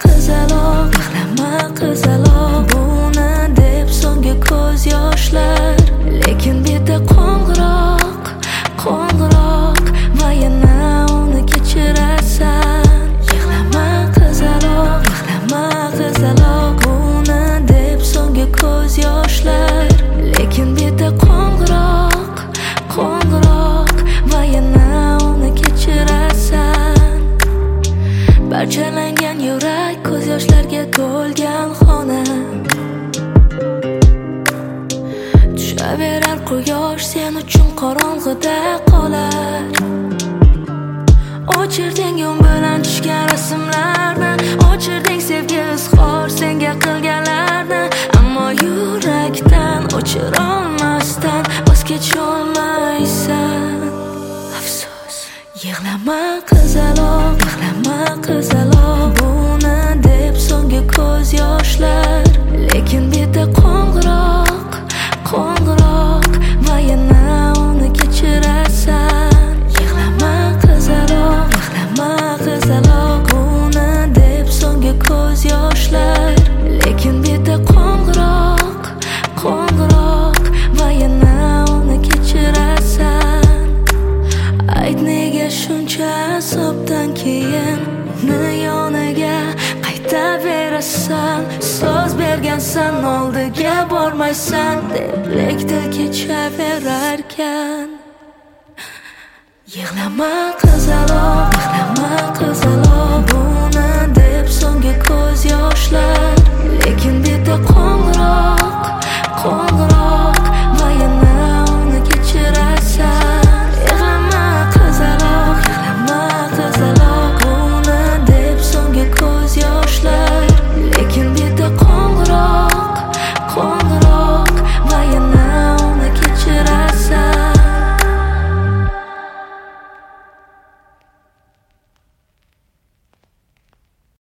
qizaloq, yig'lama qizaloq. Buni deb so'nggi ko'z yoshlar, lekin beti qo'ng'iroq, qo'ng'iroq va yana uni kechirasan. Yig'lama qizaloq, yig'lama qizaloq. Buni deb so'nggi ko'z yoshlar, lekin beti qo'ng'iroq, qo'ng'iroq va yana uni kechirasan. Parchalangan yurak, ko'z yoshlarga to'lgan xona. Tushaverar quyosh sen uchun qorong'ida qolar. O'chirding yum bilan tushgan rasmlarni, o'chirding sevgi izhor senga qilganlarni. Ammo yurakdan o'chirolmasdan voz kecholmaysan. Afsus. Yig'lama qizaloq, yig'lama qizaloq. Buni deb so'nggi ko'z yoshlar, lekin beti qo'ng'iroq, qo'ng'iroq va yana uni kechirasan. Yig'lama qizaloq, yig'lama qizaloq. Buni deb so'nggi ko'z yoshlar, lekin beti qo'ng'iroq, qo'ng'iroq va yana uni kechirasan. Ayt nega shuncha azobdan keyin uni yoniga qaytaverasan. So'z bergansan, oldiga bormaysan deb lekdil kechaverarkan. Yig'lama qizaloq, yig'lama qizaloq.